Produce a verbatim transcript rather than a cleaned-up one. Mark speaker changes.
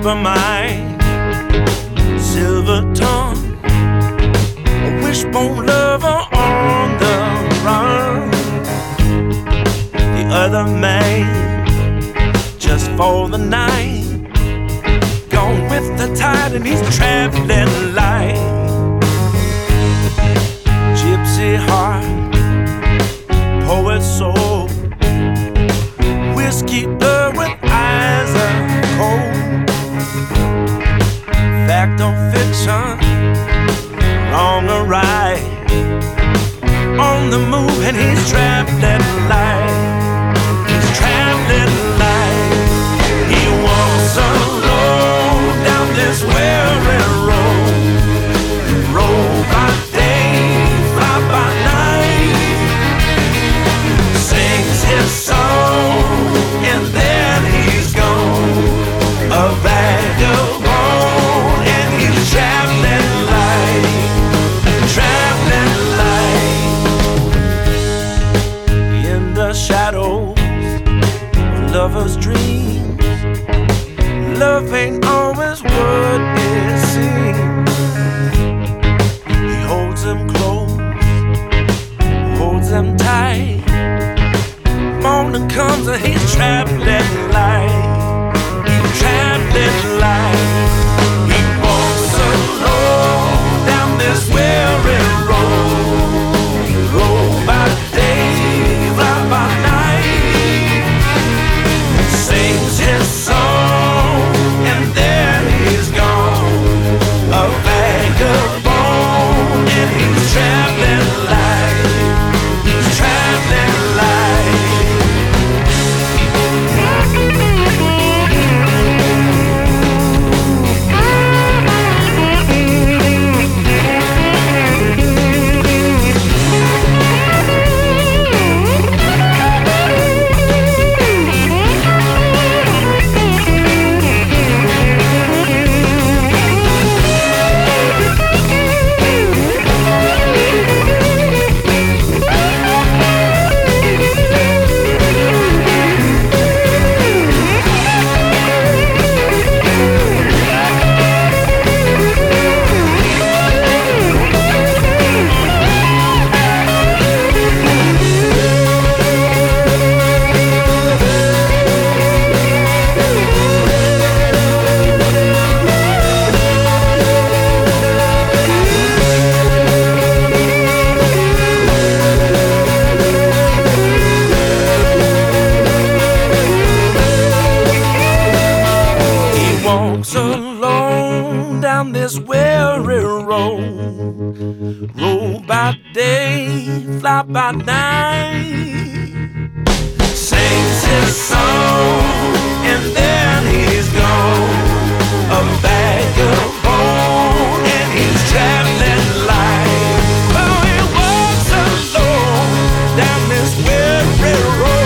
Speaker 1: silver mine, silver tongue, a wishbone lover on the run. The other man, just for the night, gone with the tide and he's traveling light. Gypsy heart, poet soul, whiskey blood with eyes of cold. Fact or fiction, wrong or right, on the move and he's traveling light. He's traveling light. He walks alone down this weary road. Roll by day, fly by night. Sings his song and then he's gone. A vagabond and he's traveling light. Traveling light. In the shadows of lovers' dreams, love ain't always what it seems. He holds them close, holds them tight. Morning comes and he's traveling light. He's traveling light. He walks alone down this weary road. Roll by day, fly by night. Sings his song and then he's gone. A vagabond and he's traveling light. He's traveling light. Walks alone down this weary road. Roll by day, fly by night. Sings his song and then he's gone. A vagabond and he's traveling light. Oh, he walks alone down this weary road.